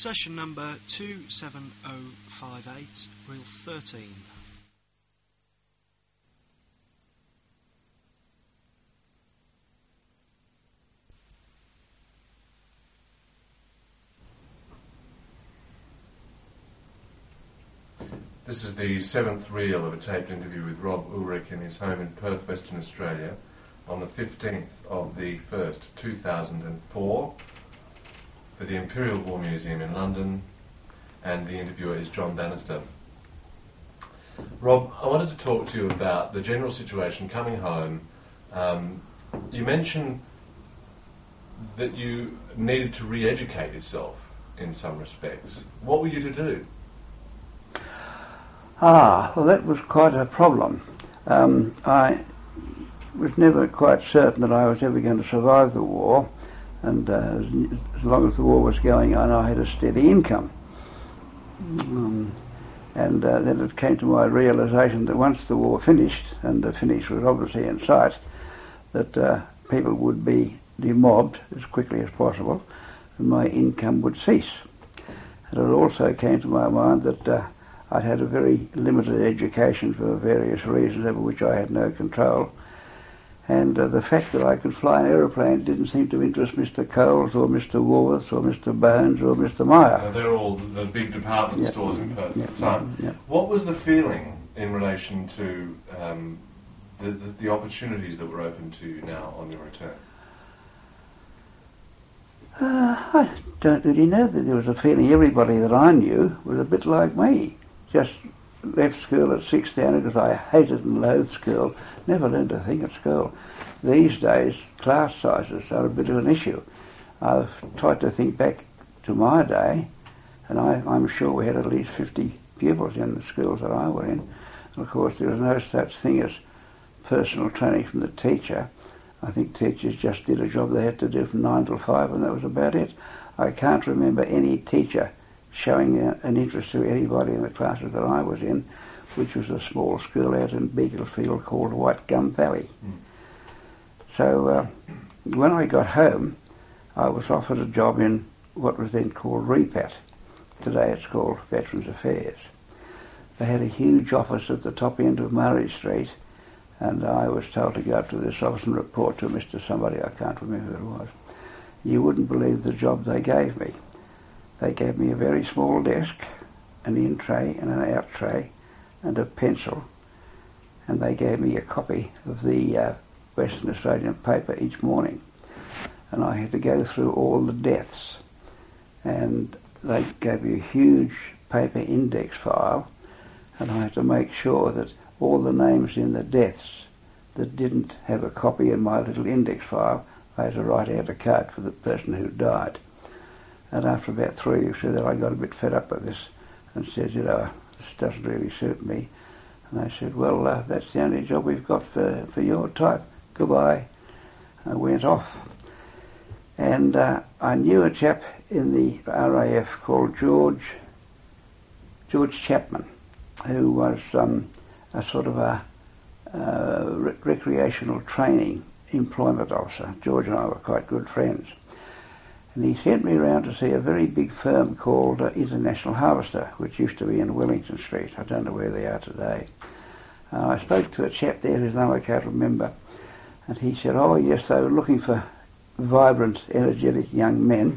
Session number 27058, reel 13. This is the seventh reel of a taped interview with Rob Ulrich in his home in Perth, Western Australia, on the 15th of the 1st, 2004, for the Imperial War Museum in London, and the interviewer is John Bannister. Rob, I wanted to talk to you about the general situation coming home. You mentioned that you needed to re-educate yourself in some respects. What were you to do? Well, that was quite a problem. I was never quite certain that I was ever going to survive the war, and as long as the war was going on, I had a steady income. And then it came to my realisation that once the war finished, and the finish was obviously in sight, that people would be demobbed as quickly as possible, and my income would cease. And it also came to my mind that I'd had a very limited education for various reasons over which I had no control, and the fact that I could fly an aeroplane didn't seem to interest Mr. Coles or Mr. Woolworths or Mr. Bones or Mr. Meyer. They're all the big department stores in Perth at the time. Yep. What was the feeling in relation to the opportunities that were open to you now on your return? I don't really know that there was a feeling. Everybody that I knew was a bit like me. Just left school at 16 because I hated and loathed school. Never learned a thing at school. These days, class sizes are a bit of an issue. I've tried to think back to my day, and I'm sure we had at least 50 pupils in the schools that I were in. And of course, there was no such thing as personal training from the teacher. I think teachers just did a job they had to do from 9 till 5, and that was about it. I can't remember any teacher showing an interest to anybody in the classes that I was in, which was a small school out in Beaglefield called White Gum Valley. So when I got home, I was offered a job in what was then called REPAT. Today it's called Veterans Affairs. They had a huge office at the top end of Murray Street, and I was told to go up to this office and report to Mr. somebody, I can't remember who it was. You wouldn't believe the job they gave me. They gave me a very small desk, an in tray and an out tray, and a pencil, and they gave me a copy of the Western Australian paper each morning, and I had to go through all the deaths, and they gave me a huge paper index file, and I had to make sure that all the names in the deaths that didn't have a copy in my little index file, I had to write out a card for the person who died. And after about 3 weeks of that, I got a bit fed up with this and said, this doesn't really suit me. And they said, well, that's the only job we've got for your type. Goodbye. I went off. And I knew a chap in the RAF called George Chapman, who was a sort of a recreational training employment officer. George and I were quite good friends. And he sent me around to see a very big firm called International Harvester, which used to be in Wellington Street. I don't know where they are today. I spoke to a chap there whose name I can't remember, and he said, oh yes, they were looking for vibrant, energetic young men.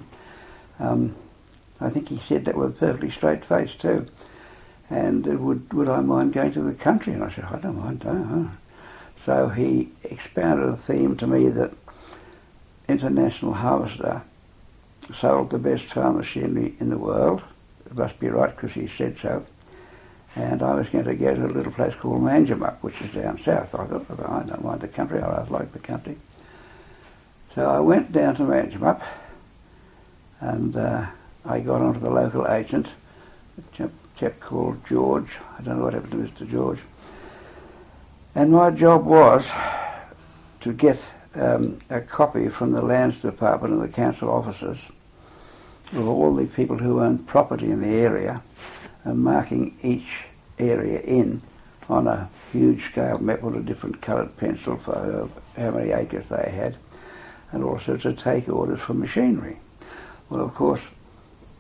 I think he said that with a perfectly straight face too. And would I mind going to the country? And I said, I don't mind. So he expounded a theme to me that International Harvester sold the best farm machinery in the world. It must be right because he said so. And I was going to go to a little place called Manjimup, which is down south. I thought, I don't mind the country, I rather like the country. So I went down to Manjimup, and I got onto the local agent, a chap called George. I don't know what happened to Mr. George. And my job was to get a copy from the Lands Department and the council offices of all the people who owned property in the area, and marking each area in on a huge scale map with a different coloured pencil for how many acres they had, and also to take orders for machinery. Well, of course,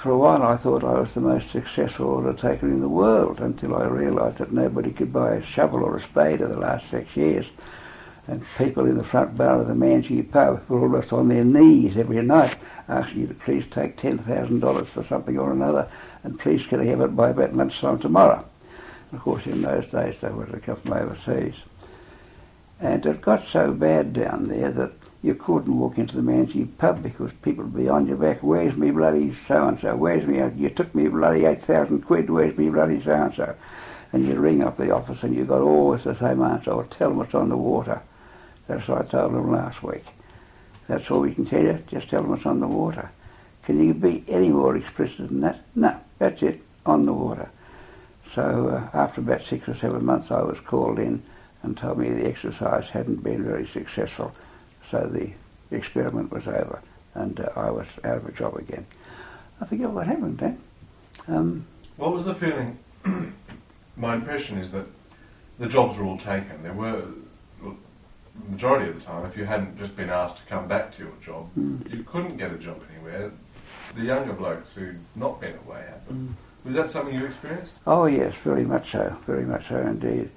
for a while I thought I was the most successful undertaker in the world until I realised that nobody could buy a shovel or a spade in the last 6 years. And people in the front bar of the Manji pub were almost on their knees every night asking you to please take $10,000 for something or another, and please can I have it by about lunchtime tomorrow. And of course in those days they would have come from overseas. And it got so bad down there that you couldn't walk into the Manji pub because people would be on your back. Where's me bloody so-and-so? Where's me? You took me bloody 8,000 quid. Where's me bloody so-and-so? And you ring up the office and you got always the same answer. I'll tell them what's on the water. That's what I told them last week. That's all we can tell you. Just tell them what's on the water. Can you be any more explicit than that? No, that's it. On the water. So after about 6 or 7 months I was called in and told me the exercise hadn't been very successful. So the experiment was over and I was out of a job again. I forget what happened then. What was the feeling? My impression is that the jobs were all taken. There were, the majority of the time, if you hadn't just been asked to come back to your job, you couldn't get a job anywhere. The younger blokes who'd not been away had them. Was that something you experienced? Oh yes, very much so indeed.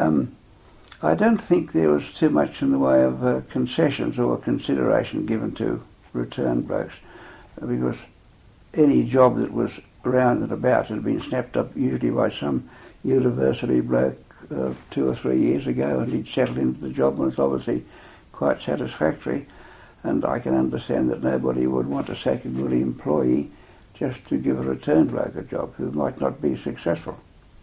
I don't think there was too much in the way of concessions or consideration given to return blokes, because any job that was round and about had been snapped up usually by some university bloke 2 or 3 years ago, and he'd settled into the job and was obviously quite satisfactory. And I can understand that nobody would want to sack a good employee just to give a return bloke a job who might not be successful.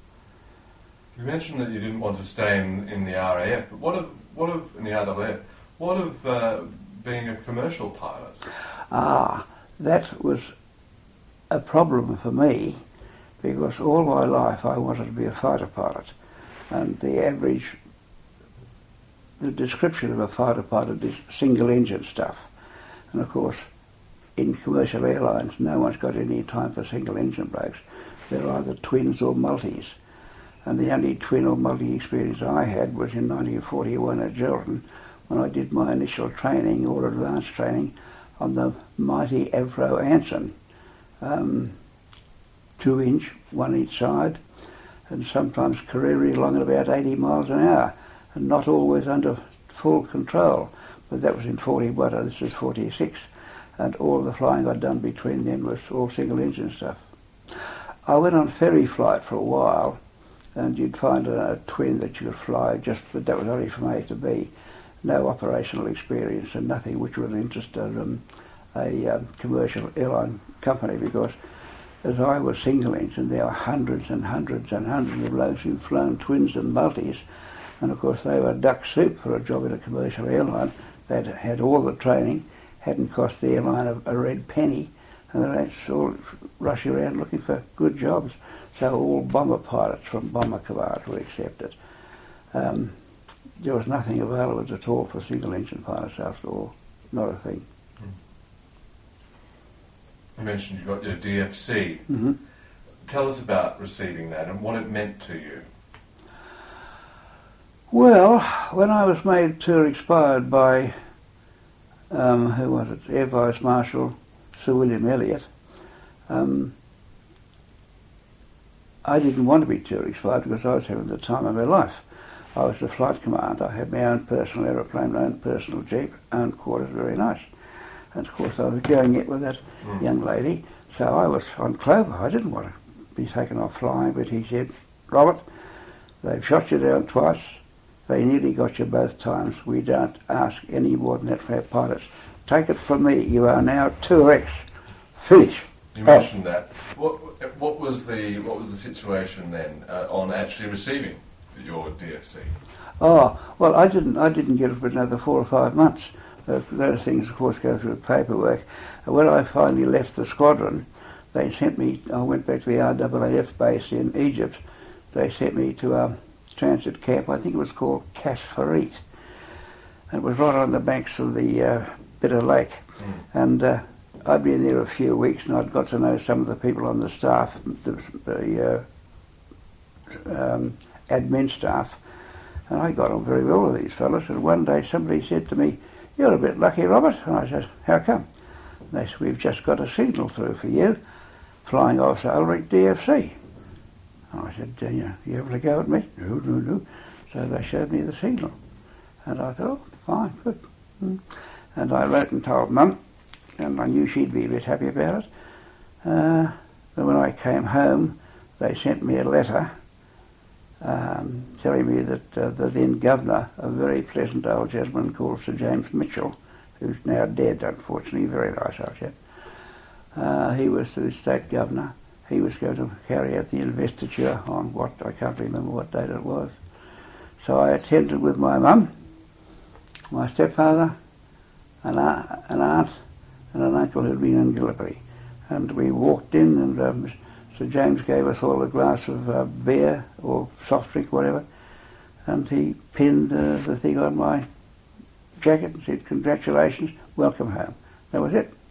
You mentioned that you didn't want to stay in the RAF, but what of in the RAF? What of being a commercial pilot? That was a problem for me because all my life I wanted to be a fighter pilot, and the description of a fighter pilot is single engine stuff, and of course in commercial airlines no one's got any time for single engine blokes. They're either twins or multis. And the only twin or multi experience I had was in 1941 at Geraldton when I did my initial training or advanced training on the mighty Avro Anson, 2-inch, one each side, and sometimes careering along at about 80 miles an hour, and not always under full control. But that was in 41, this is 46, and all the flying I'd done between then was all single engine stuff. I went on ferry flight for a while, and you'd find a twin that you could fly, but that was only from A to B. No operational experience and nothing which would interest a commercial airline company, because as I was single engine, there were hundreds and hundreds and hundreds of blokes who'd flown twins and multis, and of course they were duck soup for a job in a commercial airline. They'd had all the training, hadn't cost the airline a red penny, and they'd all rush around looking for good jobs. So all bomber pilots from Bomber Command were accepted. There was nothing available at all for single engine pilots after all, not a thing. You mentioned you got your DFC. Mm-hmm. Tell us about receiving that and what it meant to you. Well, when I was made tour expired by, who was it, Air Vice Marshal Sir William Elliott, I didn't want to be tour expired because I was having the time of my life. I was the flight commander. I had my own personal aeroplane, my own personal jeep, own quarters, very nice. And of course I was going it with that young lady, so I was on clover. I didn't want to be taken off flying, but he said, Robert, they've shot you down twice. They nearly got you both times. We don't ask any more than that for our pilots. Take it from me, you are now 2X. Finish. You mentioned that. What was the situation then on actually receiving your DFC? Oh, well, I didn't get it for another 4 or 5 months. Those things, of course, go through paperwork. When I finally left the squadron, they sent me. I went back to the RAAF base in Egypt. They sent me to a transit camp. I think it was called Kas Farit. It was right on the banks of the Bitter Lake, and I'd been there a few weeks, and I'd got to know some of the people on the staff, the admin staff, and I got on very well with these fellas. And one day somebody said to me, "You're a bit lucky, Robert." And I said, "How come?" And they said, "We've just got a signal through for you." Flying Officer Ulrich, DFC. And I said, you able to go with me? No. So they showed me the signal. And I thought, oh, fine, good. And I wrote and told Mum, and I knew she'd be a bit happy about it. Then when I came home, they sent me a letter telling me that the then governor, a very pleasant old gentleman called Sir James Mitchell, who's now dead, unfortunately, very nice old chap, he was the state governor. He was going to carry out the investiture on what, I can't remember what date it was. So I attended with my mum, my stepfather, an aunt and an uncle who'd been in Gallipoli. And we walked in and Sir James gave us all a glass of beer or soft drink, whatever, and he pinned the thing on my jacket and said, congratulations, welcome home. That was it.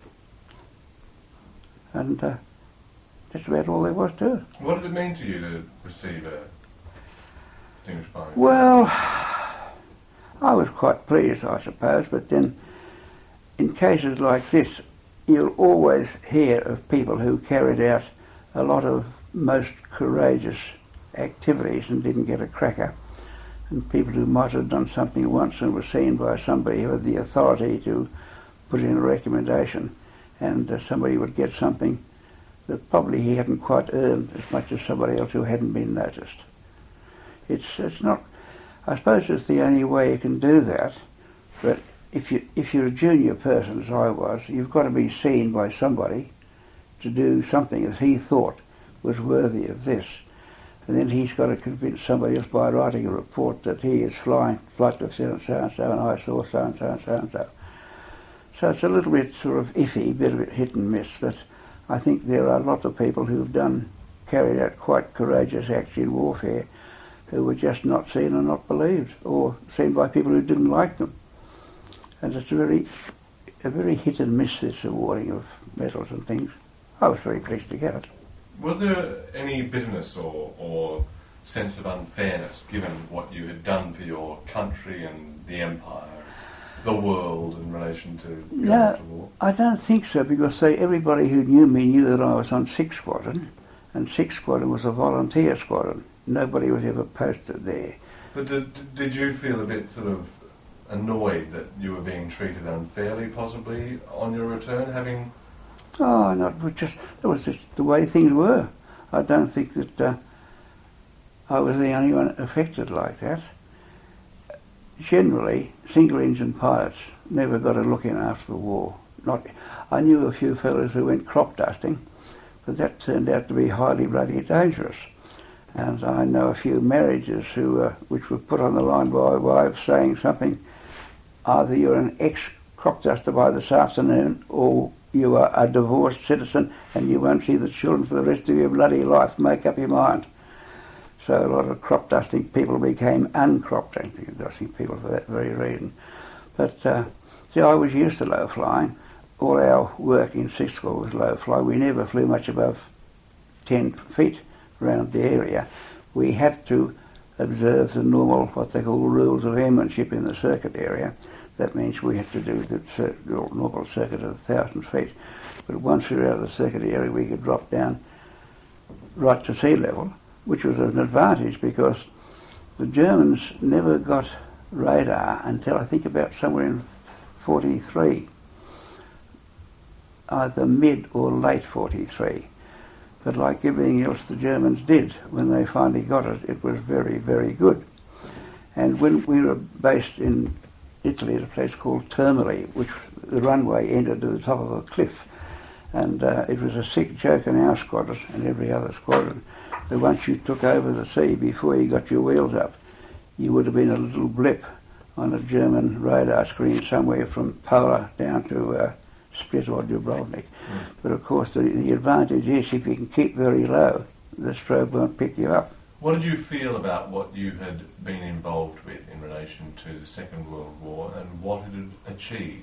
And that's about all there was to it. What did it mean to you to receive a Distinguished Flying? Well, I was quite pleased, I suppose, but then in cases like this, you'll always hear of people who carried out a lot of most courageous activities and didn't get a cracker, and people who might have done something once and were seen by somebody who had the authority to put in a recommendation, and somebody would get something that probably he hadn't quite earned as much as somebody else who hadn't been noticed. It's not, I suppose it's the only way you can do that, but if you're a junior person, as I was, you've got to be seen by somebody to do something that he thought was worthy of this. And then he's got to convince somebody else by writing a report that he is flying flight of so-and-so, and I saw so-and-so and so-and-so. So it's a little bit sort of iffy, a bit of hit and miss, but I think there are a lot of people who've carried out quite courageous acts in warfare who were just not seen and not believed, or seen by people who didn't like them. And it's a very hit and miss, this awarding of medals and things. I was very pleased to get it. Was there any bitterness or sense of unfairness given what you had done for your country and the empire, the world, in relation to going to war? I don't think so, because everybody who knew me knew that I was on 6th Squadron, and 6th Squadron was a volunteer squadron. Nobody was ever posted there. But did you feel a bit sort of annoyed that you were being treated unfairly, possibly, on your return, having... Oh, that was just the way things were. I don't think that I was the only one affected like that. Generally, single-engine pilots never got a look in after the war. I knew a few fellows who went crop dusting, but that turned out to be highly bloody dangerous. And I know a few marriages which were put on the line by wives saying something, either you're an ex-crop duster by this afternoon, or you are a divorced citizen and you won't see the children for the rest of your bloody life. Make up your mind. So a lot of crop dusting people became uncrop dusting people for that very reason. But see, I was used to low flying. All our work in 6th Corps was low fly. We never flew much above 10 feet around the area. We had to observe the normal, what they call rules of airmanship in the circuit area. That means we had to do the normal circuit of 1,000 feet. But once we were out of the circuit area, we could drop down right to sea level, which was an advantage because the Germans never got radar until I think about somewhere in 43, either mid or late 43. But like everything else the Germans did, when they finally got it, it was very, very good. And when we were based in Italy at a place called Termoli, which the runway ended to the top of a cliff, and it was a sick joke in our squadron and every other squadron that once you took over the sea, before you got your wheels up, you would have been a little blip on a German radar screen somewhere from Pola down to Split or Dubrovnik. But of course the advantage is if you can keep very low, the strobe won't pick you up. What did you feel about what you had been involved with in relation to the Second World War and what it had achieved?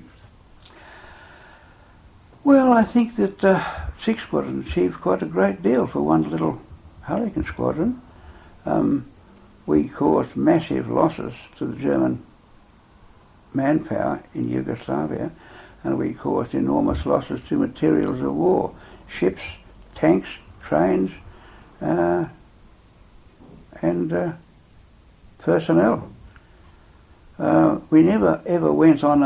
Well, I think that 6th Squadron achieved quite a great deal for one little Hurricane Squadron. We caused massive losses to the German manpower in Yugoslavia, and we caused enormous losses to materials of war, ships, tanks, trains, and personnel. We never ever went on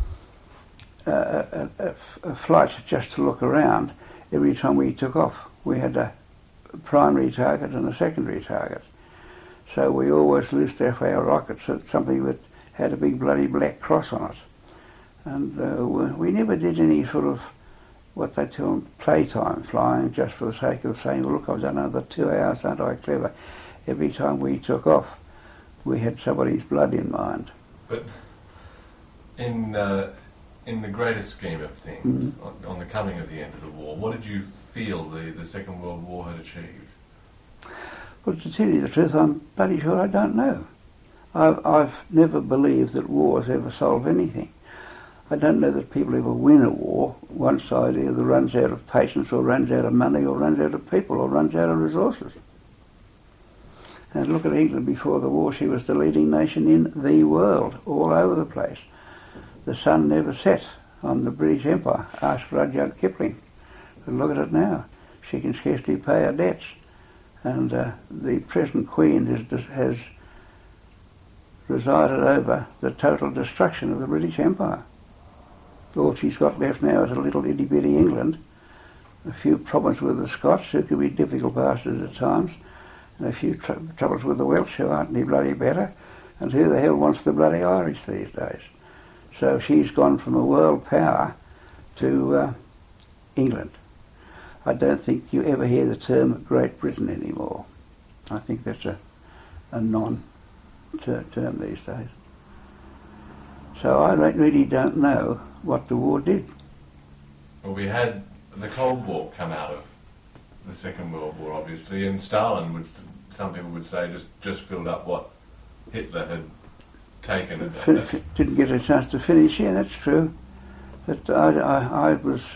a flight just to look around. Every time we took off, we had a primary target and a secondary target. So we always loosed off our rockets at something that had a big bloody black cross on it. And we never did any sort of what they call playtime flying, just for the sake of saying, well, look, I've done another 2 hours, aren't I clever? Every time we took off, we had somebody's blood in mind. But in the greater scheme of things, on the coming of the end of the war, what did you feel the Second World War had achieved? Well, to tell you the truth, I'm bloody sure I don't know. I've never believed that wars ever solve anything. I don't know that people ever win a war. One side either runs out of patience or runs out of money or runs out of people or runs out of resources. And look at England before the war. She was the leading nation in the world, all over the place. The sun never set on the British Empire. Ask Rudyard Kipling. But look at it now. She can scarcely pay her debts. And the present Queen has presided over the total destruction of the British Empire. All she's got left now is a little itty-bitty England, a few problems with the Scots, who can be difficult bastards at times, and a few troubles with the Welsh, who aren't any bloody better, and who the hell wants the bloody Irish these days? So she's gone from a world power to England. I don't think you ever hear the term Great Britain anymore. I think that's a non-term these days. So I really don't know what the war did. Well, we had the Cold War come out of the Second World War, obviously, and Stalin some people would say, just filled up what Hitler had taken. Didn't get a chance to finish. Yeah, that's true. But I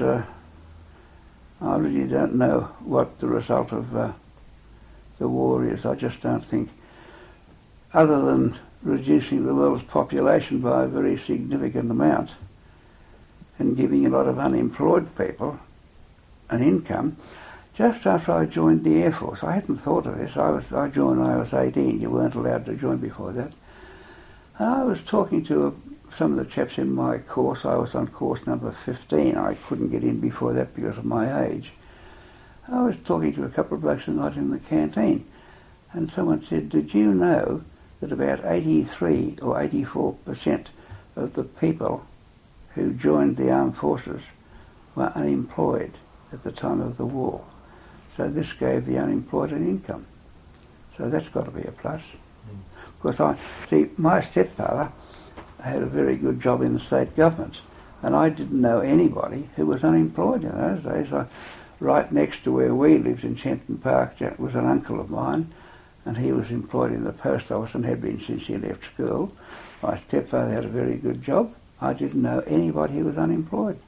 really don't know what the result of the war is. I just don't think, other than reducing the world's population by a very significant amount and giving a lot of unemployed people an income. Just after I joined the Air Force, I hadn't thought of this. I joined when I was 18. You weren't allowed to join before that. And I was talking to some of the chaps in my course. I was on course number 15. I couldn't get in before that because of my age. I was talking to a couple of blokes tonight in the canteen, and someone said, did you know that about 83 or 84% of the people who joined the armed forces were unemployed at the time of the war? So this gave the unemployed an income. So that's got to be a plus. Because my stepfather had a very good job in the state government, and I didn't know anybody who was unemployed in those days. Right next to where we lived in Chenton Park, Jack was an uncle of mine, and he was employed in the post office and had been since he left school. My stepfather had a very good job. I didn't know anybody who was unemployed.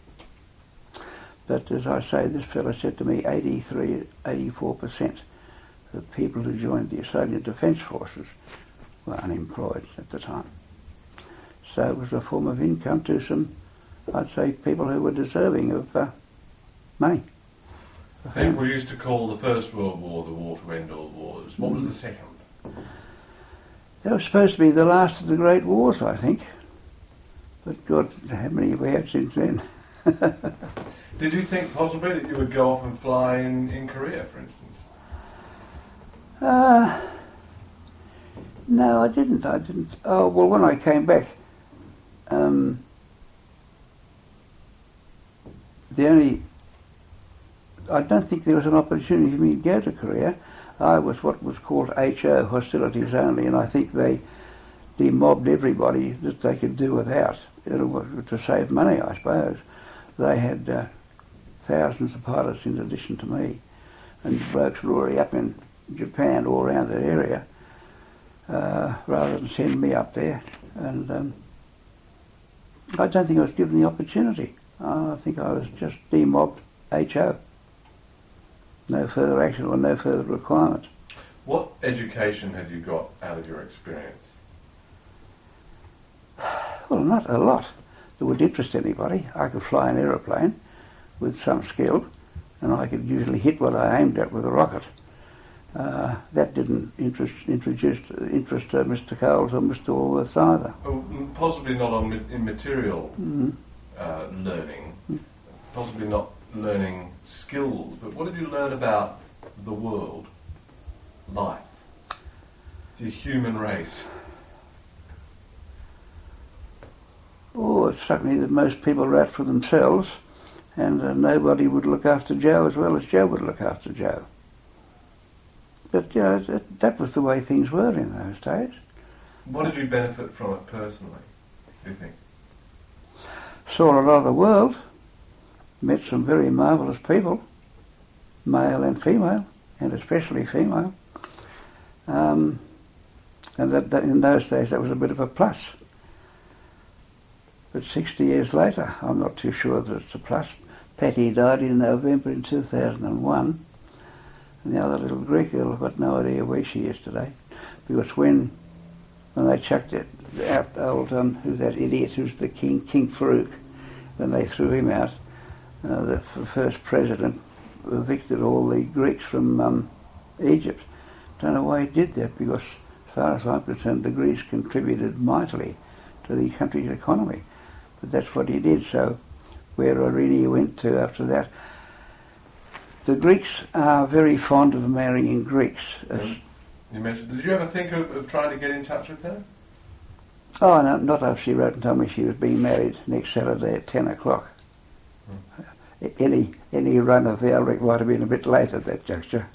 But as I say, this fellow said to me 83, 84% of the people who joined the Australian Defence Forces were unemployed at the time. So it was a form of income to some, I'd say, people who were deserving of money. People used to call the First World War the war to end all wars. What was the second? That was supposed to be the last of the great wars, I think. But God, how many have we had since then? Did you think possibly that you would go off and fly in Korea, for instance? No, I didn't. Oh, well, when I came back, I don't think there was an opportunity for me to go to Korea. I was what was called HO, hostilities only, and I think they demobbed everybody that they could do without, to save money, I suppose. They had thousands of pilots in addition to me, and the blokes were already up in Japan, all around that area, rather than send me up there. And I don't think I was given the opportunity. I think I was just demobbed HO. No further action or no further requirement. What education had you got out of your experience? Well, not a lot that would interest anybody. I could fly an aeroplane with some skill, and I could usually hit what I aimed at with a rocket. That didn't interest Mr. Coles or Mr. Allworth either. Oh, possibly not in material learning, possibly not learning skills, but what did you learn about the world, life, the human race? Oh, it struck me that most people wrote for themselves, and nobody would look after Joe as well as Joe would look after Joe. But, you know, that was the way things were in those days. What did you benefit from it personally, do you think? Saw a lot of the world, met some very marvellous people, male and female, and especially female. And that in those days that was a bit of a plus. But 60 years later, I'm not too sure that it's a plus. Patty died in November in 2001. And the other little Greek girl, I've got no idea where she is today. Because when they chucked it out, who's that idiot who's the king, King Farouk, when they threw him out, the first president evicted all the Greeks from Egypt. Don't know why he did that, because as far as I'm concerned, the Greeks contributed mightily to the country's economy. But that's what he did, so where Irini went to after that. The Greeks are very fond of marrying Greeks. You mentioned, did you ever think of trying to get in touch with her? Oh, no, not after she wrote and told me she was being married next Saturday at 10 o'clock. Any run of the Elric might have been a bit late at that juncture.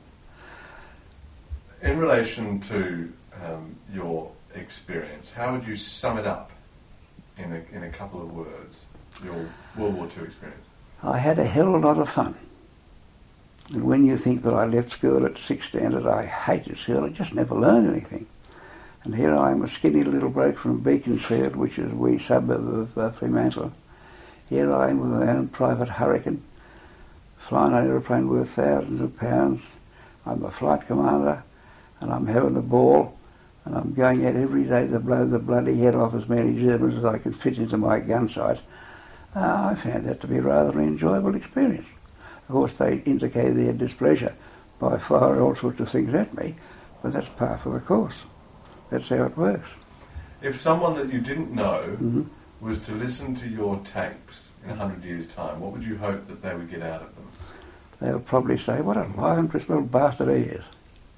In relation to your experience, how would you sum it up in a couple of words, your World War II experience? I had a hell of a lot of fun. And when you think that I left school at 6 standard, I hated school, I just never learned anything. And here I am, a skinny little bloke from Beaconsfield, which is a wee suburb of Fremantle. Here I am with my own private Hurricane, flying an aeroplane worth thousands of pounds. I'm a flight commander, and I'm having a ball, and I'm going out every day to blow the bloody head off as many Germans as I can fit into my gun sight. I found that to be rather an enjoyable experience. Of course, they indicated their displeasure by firing all sorts of things at me, but that's par for the course. That's how it works. If someone that you didn't know was to listen to your tapes in 100 years' time, what would you hope that they would get out of them? They would probably say, what a lying little bastard he is.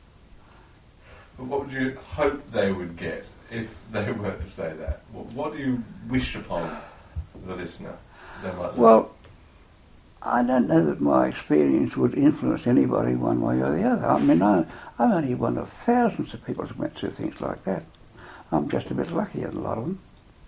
But what would you hope they would get if they were to say that? What do you wish upon the listener they might learn? Well, I don't know that my experience would influence anybody one way or the other. I mean, I'm only one of thousands of people who went through things like that. I'm just a bit luckier than a lot of them.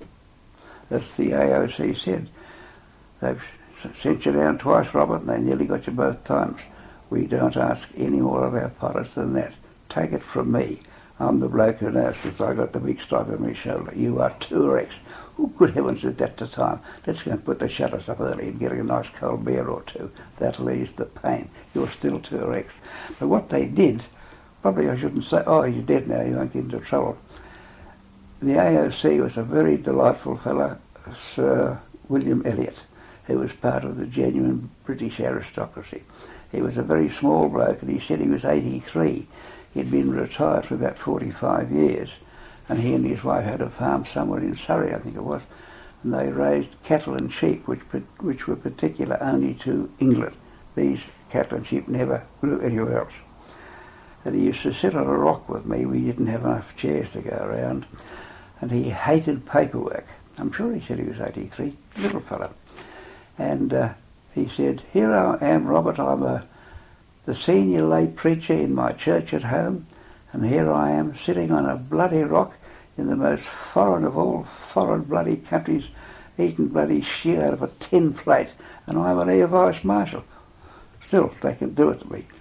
As the AOC said, they've sent you down twice, Robert, and they nearly got you both times. We don't ask any more of our pilots than that. Take it from me. I'm the bloke who knows since I got the big stripe on my shoulder. You are 2X. Oh, good heavens, is that the time? Let's go and put the shutters up early and get a nice cold beer or two. That'll ease the pain. You're still 2X. But what they did, probably I shouldn't say, oh, you're dead now, you won't get into trouble. The AOC was a very delightful fellow, Sir William Elliot, who was part of the genuine British aristocracy. He was a very small bloke, and he said he was 83. He'd been retired for about 45 years, and he and his wife had a farm somewhere in Surrey, I think it was, and they raised cattle and sheep, which were particular only to England. These cattle and sheep never grew anywhere else. And he used to sit on a rock with me. We didn't have enough chairs to go around, and he hated paperwork. I'm sure he said he was 83, little fellow. And he said, here I am, Robert, I'm the senior lay preacher in my church at home, and here I am sitting on a bloody rock in the most foreign of all foreign bloody countries, eating bloody shit out of a tin plate, and I'm an Air Vice Marshal. Still, they can do it to me.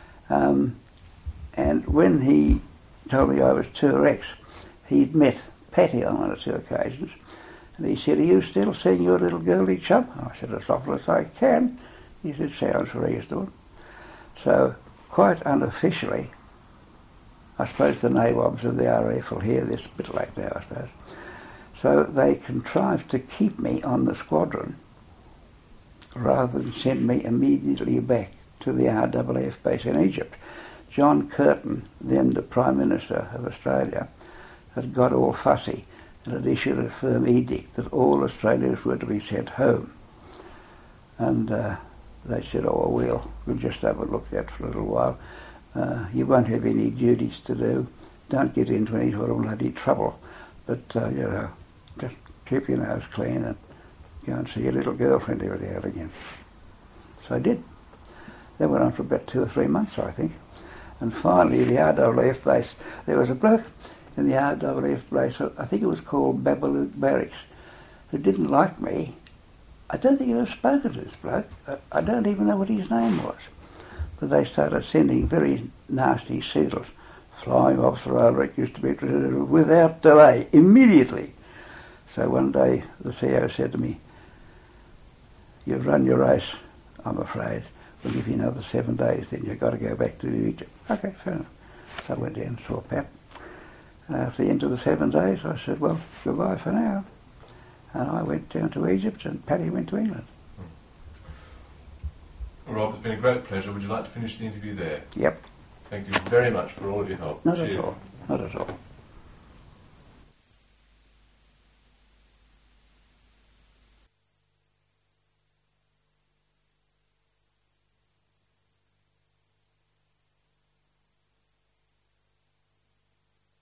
And when he told me I was 2X, he'd met Patty on one or two occasions, and he said, are you still seeing your little girlie chum? I said, as often as I can. He said, sounds reasonable. So, quite unofficially, I suppose the NAWABs of the RAF will hear this a bit late now, I suppose. So they contrived to keep me on the squadron rather than send me immediately back to the RAAF base in Egypt. John Curtin, then the Prime Minister of Australia, had got all fussy and had issued a firm edict that all Australians were to be sent home. And they said, oh, well, we'll just overlook that for a little while. You won't have any duties to do. Don't get into any sort of bloody trouble. But, just keep your nose clean and go and see your little girlfriend every now and again. So I did. That went on for about 2 or 3 months, I think. And finally, the RAAF base, there was a bloke in the RAAF base, I think it was called Babaluke Barracks, who didn't like me. I don't think I've ever spoken to this bloke. I don't even know what his name was. But they started sending very nasty signals. Flying Officer Ulrich used to be without delay, immediately. So one day the CEO said to me, you've run your race, I'm afraid. We'll give you another 7 days, then you've got to go back to Egypt. Okay, fair enough. So I went down and saw Pat. And after the end of the 7 days, I said, well, goodbye for now. And I went down to Egypt and Paddy went to England. Rob, it's been a great pleasure. Would you like to finish the interview there? Yep. Thank you very much for all of your help. Not at all. Not at all.